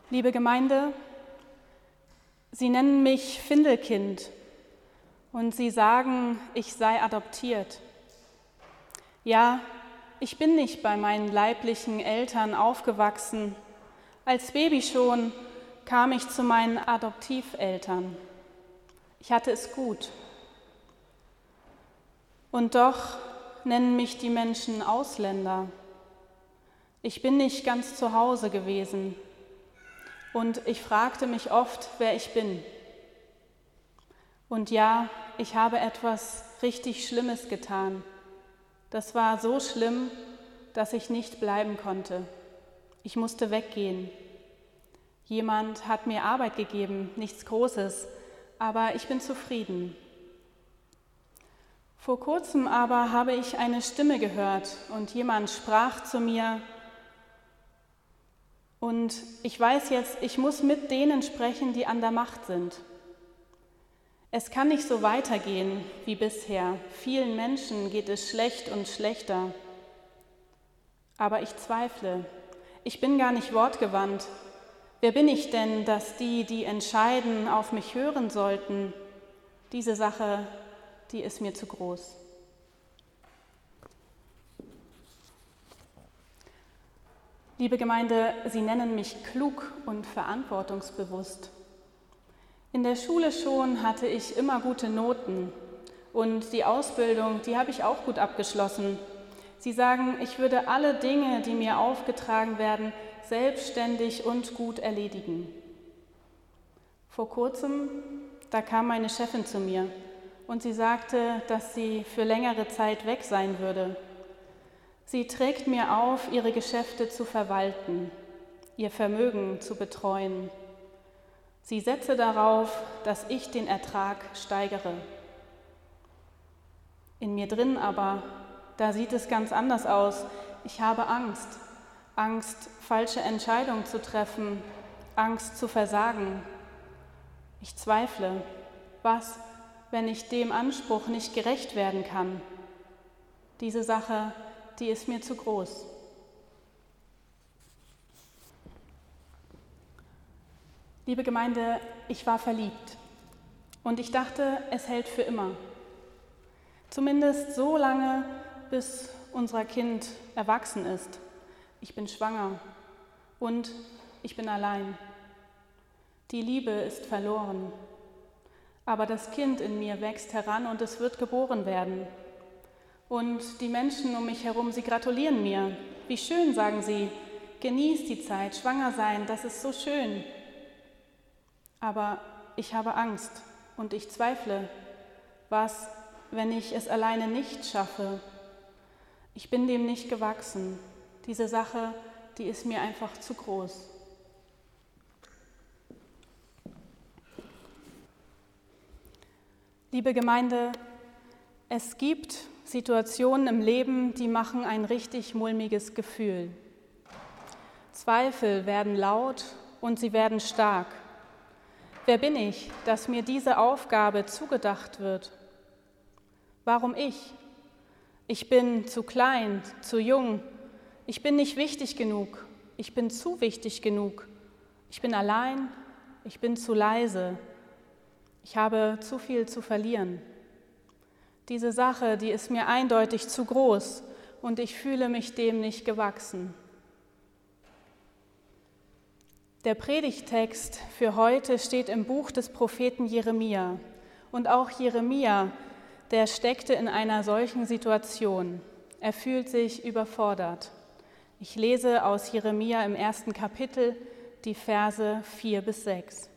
Liebe Gemeinde, Sie nennen mich Findelkind und Sie sagen, ich sei adoptiert. Ja, ich bin nicht bei meinen leiblichen Eltern aufgewachsen. Als Baby schon kam ich zu meinen Adoptiveltern. Ich hatte es gut. Und doch nennen mich die Menschen Ausländer. Ich bin nicht ganz zu Hause gewesen. Und ich fragte mich oft, wer ich bin. Und ja, ich habe etwas richtig Schlimmes getan. Das war so schlimm, dass ich nicht bleiben konnte. Ich musste weggehen. Jemand hat mir Arbeit gegeben, nichts Großes, aber ich bin zufrieden. Vor kurzem aber habe ich eine Stimme gehört und jemand sprach zu mir, und ich weiß jetzt, ich muss mit denen sprechen, die an der Macht sind. Es kann nicht so weitergehen wie bisher. Vielen Menschen geht es schlecht und schlechter. Aber ich zweifle. Ich bin gar nicht wortgewandt. Wer bin ich denn, dass die, die entscheiden, auf mich hören sollten? Diese Sache, die ist mir zu groß. Liebe Gemeinde, Sie nennen mich klug und verantwortungsbewusst. In der Schule schon hatte ich immer gute Noten und die Ausbildung, die habe ich auch gut abgeschlossen. Sie sagen, ich würde alle Dinge, die mir aufgetragen werden, selbstständig und gut erledigen. Vor kurzem, da kam meine Chefin zu mir und sie sagte, dass sie für längere Zeit weg sein würde. Sie trägt mir auf, ihre Geschäfte zu verwalten, ihr Vermögen zu betreuen. Sie setze darauf, dass ich den Ertrag steigere. In mir drin aber, da sieht es ganz anders aus. Ich habe Angst. Angst, falsche Entscheidungen zu treffen, Angst zu versagen. Ich zweifle. Was, wenn ich dem Anspruch nicht gerecht werden kann? Diese Sache, die ist mir zu groß. Liebe Gemeinde, ich war verliebt und ich dachte, es hält für immer. Zumindest so lange, bis unser Kind erwachsen ist. Ich bin schwanger und ich bin allein. Die Liebe ist verloren, aber das Kind in mir wächst heran und es wird geboren werden. Und die Menschen um mich herum, sie gratulieren mir. Wie schön, sagen sie, genieß die Zeit, schwanger sein, das ist so schön. Aber ich habe Angst und ich zweifle. Was, wenn ich es alleine nicht schaffe? Ich bin dem nicht gewachsen. Diese Sache, die ist mir einfach zu groß. Liebe Gemeinde, es gibt Situationen im Leben, die machen ein richtig mulmiges Gefühl. Zweifel werden laut und sie werden stark. Wer bin ich, dass mir diese Aufgabe zugedacht wird? Warum ich? Ich bin zu klein, zu jung. Ich bin nicht wichtig genug. Ich bin zu wichtig genug. Ich bin allein. Ich bin zu leise. Ich habe zu viel zu verlieren. Diese Sache, die ist mir eindeutig zu groß und ich fühle mich dem nicht gewachsen. Der Predigttext für heute steht im Buch des Propheten Jeremia. Und auch Jeremia, der steckte in einer solchen Situation. Er fühlt sich überfordert. Ich lese aus Jeremia im 1. Kapitel die Verse 4-6.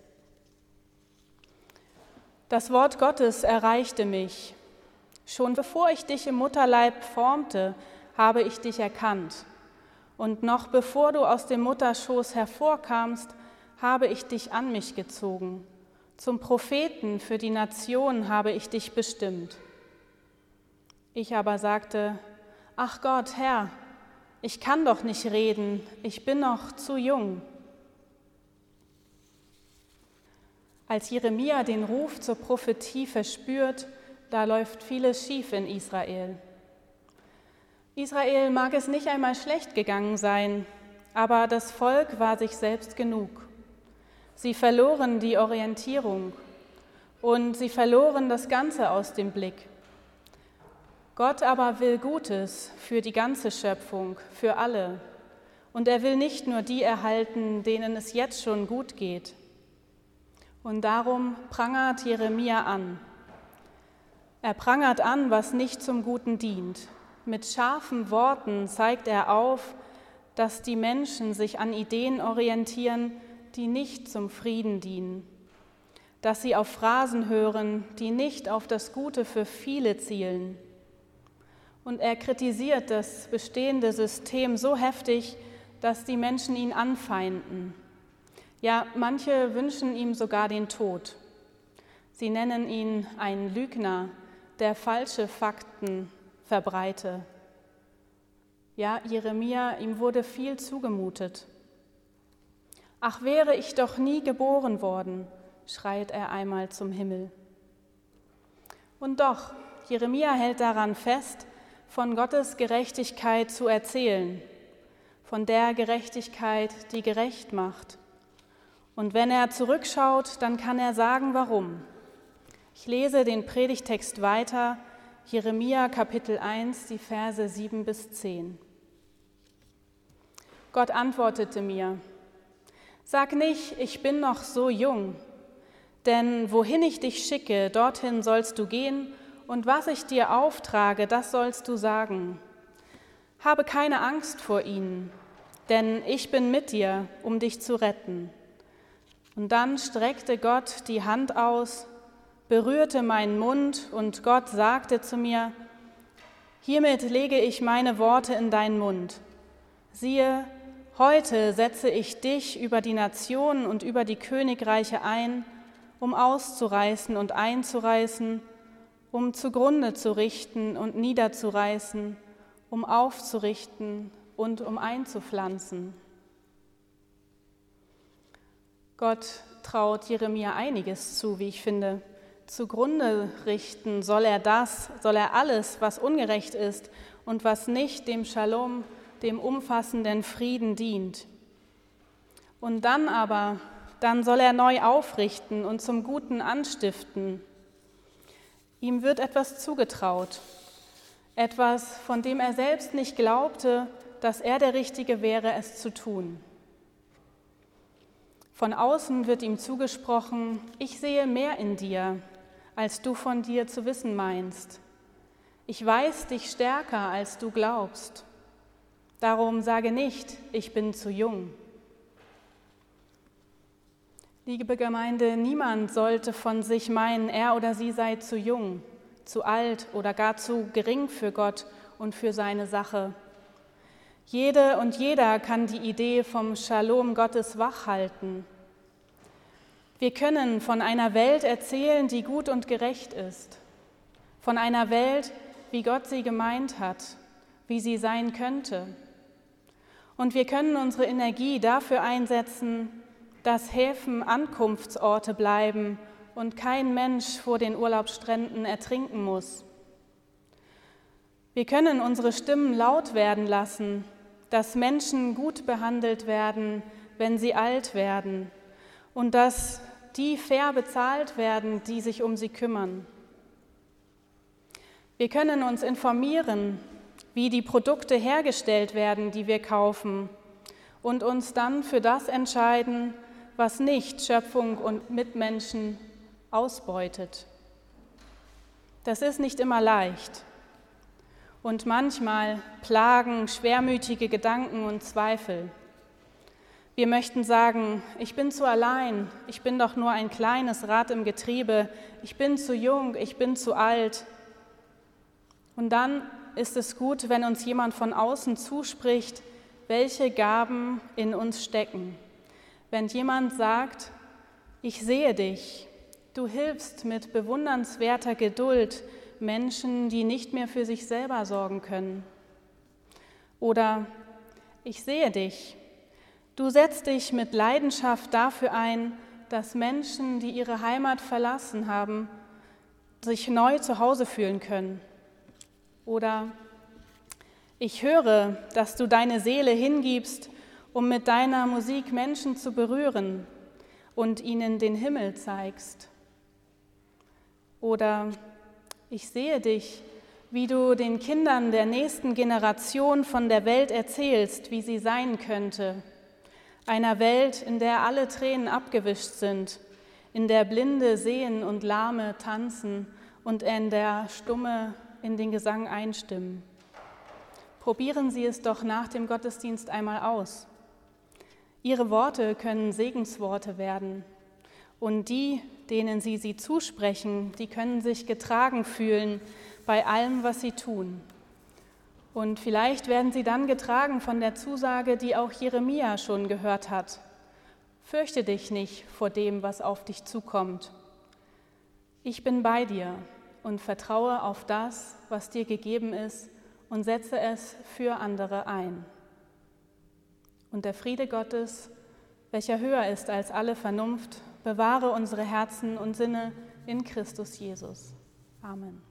Das Wort Gottes erreichte mich. Schon bevor ich dich im Mutterleib formte, habe ich dich erkannt. Und noch bevor du aus dem Mutterschoß hervorkamst, habe ich dich an mich gezogen. Zum Propheten für die Nation habe ich dich bestimmt. Ich aber sagte, ach Gott, Herr, ich kann doch nicht reden, ich bin noch zu jung. Als Jeremia den Ruf zur Prophetie verspürt, da läuft vieles schief in Israel. Israel mag es nicht einmal schlecht gegangen sein, aber das Volk war sich selbst genug. Sie verloren die Orientierung und sie verloren das Ganze aus dem Blick. Gott aber will Gutes für die ganze Schöpfung, für alle. Und er will nicht nur die erhalten, denen es jetzt schon gut geht. Und darum prangert Jeremia an. Er prangert an, was nicht zum Guten dient. Mit scharfen Worten zeigt er auf, dass die Menschen sich an Ideen orientieren, die nicht zum Frieden dienen. Dass sie auf Phrasen hören, die nicht auf das Gute für viele zielen. Und er kritisiert das bestehende System so heftig, dass die Menschen ihn anfeinden. Ja, manche wünschen ihm sogar den Tod. Sie nennen ihn einen Lügner, der falsche Fakten verbreite. Ja, Jeremia, ihm wurde viel zugemutet. Ach, wäre ich doch nie geboren worden, schreit er einmal zum Himmel. Und doch, Jeremia hält daran fest, von Gottes Gerechtigkeit zu erzählen, von der Gerechtigkeit, die gerecht macht. Und wenn er zurückschaut, dann kann er sagen, warum. Ich lese den Predigtext weiter, Jeremia Kapitel 1, die Verse 7 bis 10. Gott antwortete mir: Sag nicht, ich bin noch so jung, denn wohin ich dich schicke, dorthin sollst du gehen, und was ich dir auftrage, das sollst du sagen. Habe keine Angst vor ihnen, denn ich bin mit dir, um dich zu retten. Und dann streckte Gott die Hand aus, berührte meinen Mund, und Gott sagte zu mir: Hiermit lege ich meine Worte in deinen Mund. Siehe, heute setze ich dich über die Nationen und über die Königreiche ein, um auszureißen und einzureißen, um zugrunde zu richten und niederzureißen, um aufzurichten und um einzupflanzen. Gott traut Jeremia einiges zu, wie ich finde. Zugrunde richten soll er alles, was ungerecht ist und was nicht dem Shalom, dem umfassenden Frieden dient. Und dann soll er neu aufrichten und zum Guten anstiften. Ihm wird etwas zugetraut, etwas, von dem er selbst nicht glaubte, dass er der Richtige wäre, es zu tun. Von außen wird ihm zugesprochen: Ich sehe mehr in dir, als du von dir zu wissen meinst. Ich weiß dich stärker, als du glaubst. Darum sage nicht, ich bin zu jung. Liebe Gemeinde, niemand sollte von sich meinen, er oder sie sei zu jung, zu alt oder gar zu gering für Gott und für seine Sache. Jede und jeder kann die Idee vom Shalom Gottes wachhalten. Wir können von einer Welt erzählen, die gut und gerecht ist, von einer Welt, wie Gott sie gemeint hat, wie sie sein könnte. Und wir können unsere Energie dafür einsetzen, dass Häfen Ankunftsorte bleiben und kein Mensch vor den Urlaubsstränden ertrinken muss. Wir können unsere Stimmen laut werden lassen, dass Menschen gut behandelt werden, wenn sie alt werden, und dass die fair bezahlt werden, die sich um sie kümmern. Wir können uns informieren, wie die Produkte hergestellt werden, die wir kaufen, und uns dann für das entscheiden, was nicht Schöpfung und Mitmenschen ausbeutet. Das ist nicht immer leicht. Und manchmal plagen schwermütige Gedanken und Zweifel. Wir möchten sagen: Ich bin zu allein, ich bin doch nur ein kleines Rad im Getriebe, ich bin zu jung, ich bin zu alt. Und dann ist es gut, wenn uns jemand von außen zuspricht, welche Gaben in uns stecken. Wenn jemand sagt: Ich sehe dich, du hilfst mit bewundernswerter Geduld Menschen, die nicht mehr für sich selber sorgen können. Oder: Ich sehe dich, du setzt dich mit Leidenschaft dafür ein, dass Menschen, die ihre Heimat verlassen haben, sich neu zu Hause fühlen können. Oder: Ich höre, dass du deine Seele hingibst, um mit deiner Musik Menschen zu berühren. und ihnen den Himmel zeigst. Oder ich sehe dich, wie du den Kindern der nächsten Generation von der Welt erzählst, wie sie sein könnte. Einer Welt, in der alle Tränen abgewischt sind, in der Blinde sehen und Lahme tanzen und in der Stumme in den Gesang einstimmen. Probieren Sie es doch nach dem Gottesdienst einmal aus. Ihre Worte können Segensworte werden und die, denen Sie sie zusprechen, die können sich getragen fühlen bei allem, was Sie tun. Und vielleicht werden Sie dann getragen von der Zusage, die auch Jeremia schon gehört hat. Fürchte dich nicht vor dem, was auf dich zukommt. Ich bin bei dir und vertraue auf das, was dir gegeben ist, und setze es für andere ein. Und der Friede Gottes, welcher höher ist als alle Vernunft, bewahre unsere Herzen und Sinne in Christus Jesus. Amen.